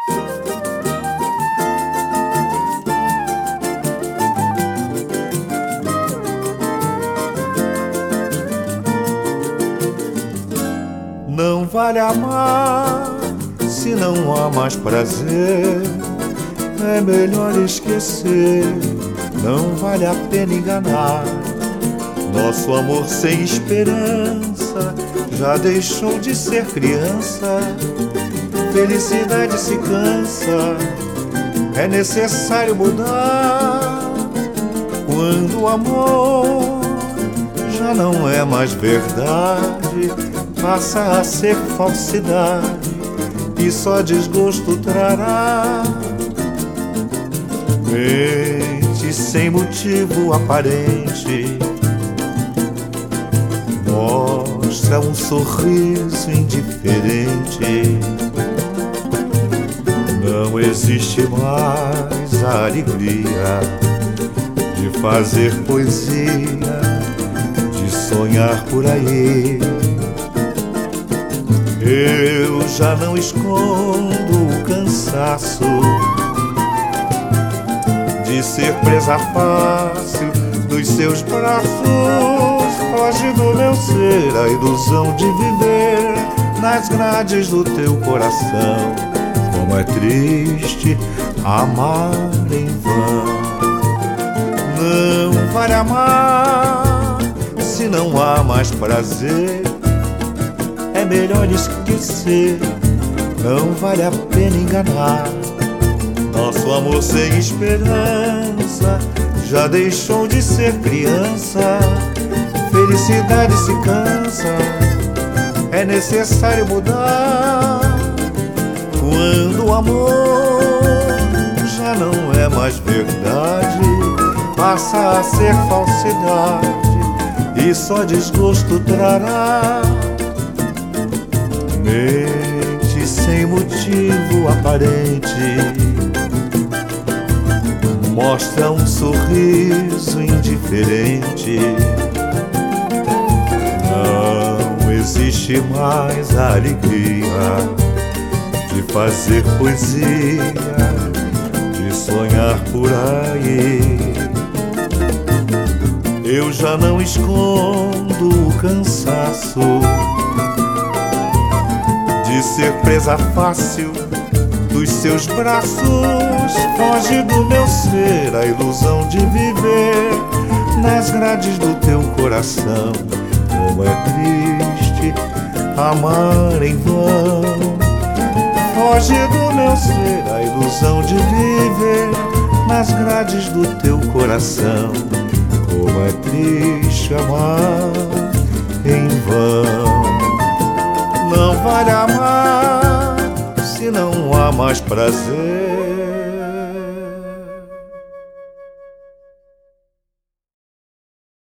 Não vale amar se não há mais prazer. É melhor esquecer, não vale a pena enganar. Nosso amor sem esperança já deixou de ser criança. Felicidade se cansa, é necessário mudar. Quando o amor já não é mais verdade, passa a ser falsidade e só desgosto trará. Mente sem motivo aparente mostra um sorriso indiferente. Não existe mais a alegria de fazer poesia, de sonhar por aí. Eu já não escondo o cansaço de ser presa fácil dos seus braços. Foge do meu ser a ilusão de viver nas grades do teu coração. Como é triste amar em vão. Não vale amar se não há mais prazer. É melhor esquecer, não vale a pena enganar. Nosso amor sem esperança já deixou de ser criança. Felicidade se cansa, é necessário mudar. Quando o amor já não é mais verdade, passa a ser falsidade e só desgosto trará. Mente sem motivo aparente mostra um sorriso indiferente. Não existe mais a alegria de fazer poesia, de sonhar por aí. Eu já não escondo o cansaço de ser presa fácil dos seus braços. Foge do meu ser a ilusão de viver nas grades do teu coração. Como é triste amar em vão. Foge do meu ser a ilusão de viver nas grades do teu coração. Como é triste amar em vão. Não vale amar se não há mais prazer.